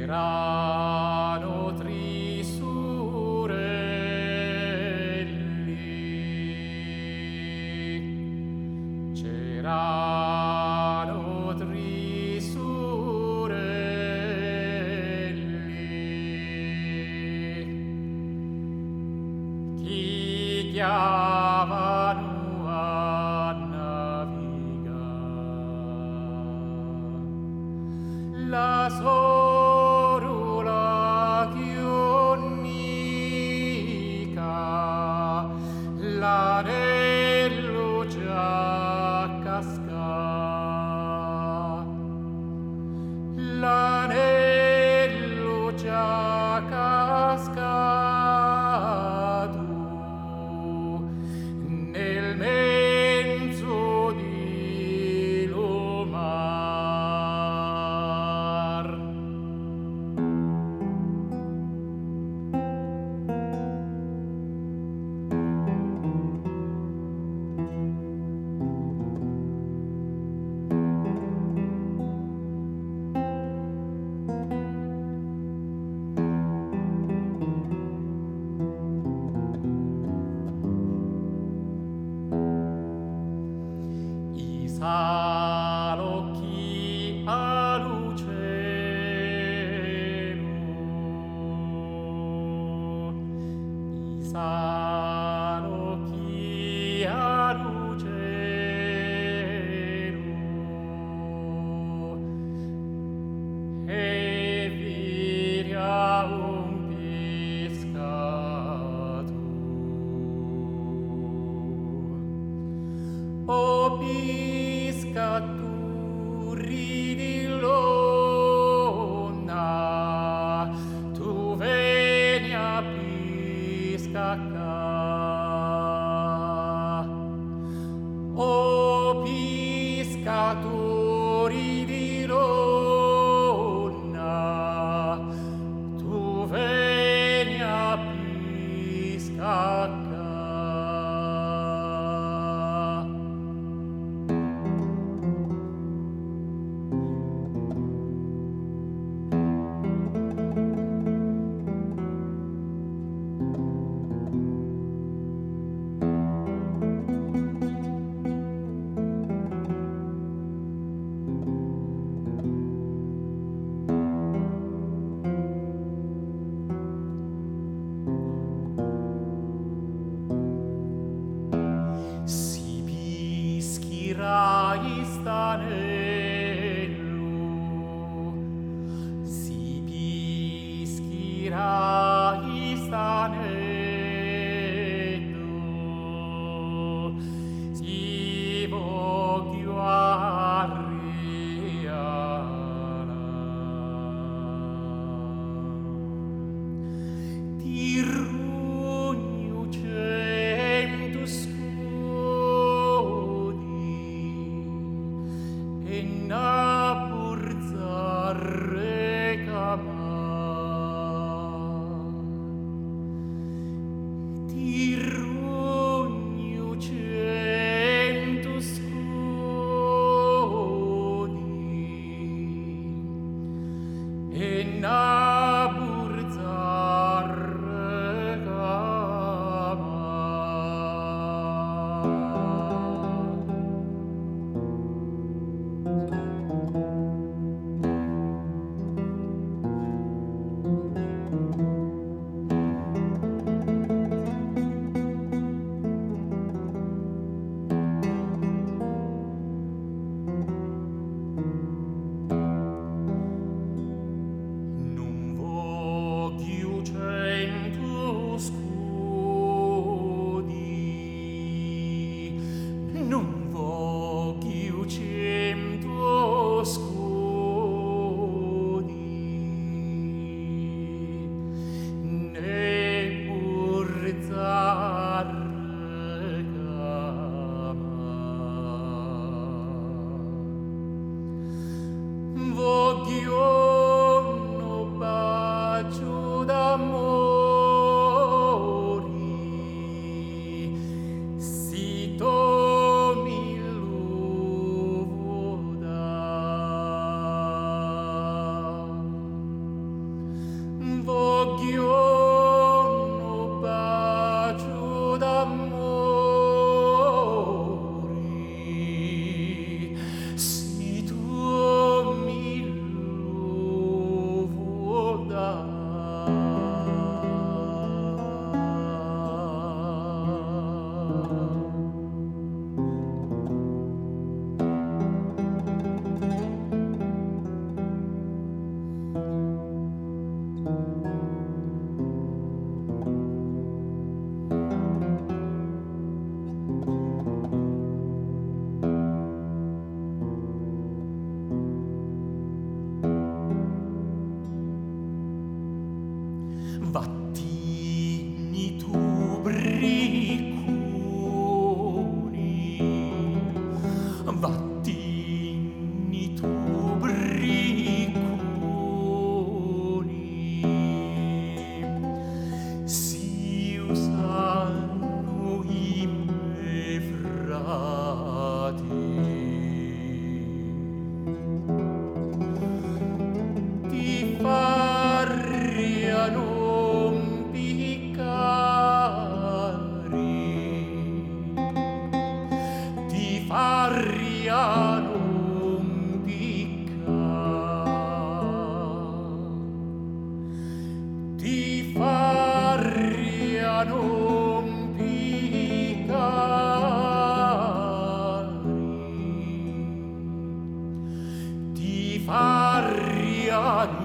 C'erano tri sorelli, c'erano tri sorelli, chi chiamano a navigare. La sorula chionica, l'anello già casca, l'anello già cascato nel mezzo di lo mar. I salocchi al cielo, i salocchi al cielo, e vira un pescato. O pescatori di luna, tu vieni a pescare. O pescatori di luna, tu vieni a pescare. Si pischirai stanello, si pischirai stanello, si voglio arriare. Ti rugno cento e na purzare camar. Ti rugno cento scudi e na purzare camar. Non voglio cento scudi, non voglio cento vattini tubriconi si usano i me frati ti farriano ti farriano ti farriano ti farriano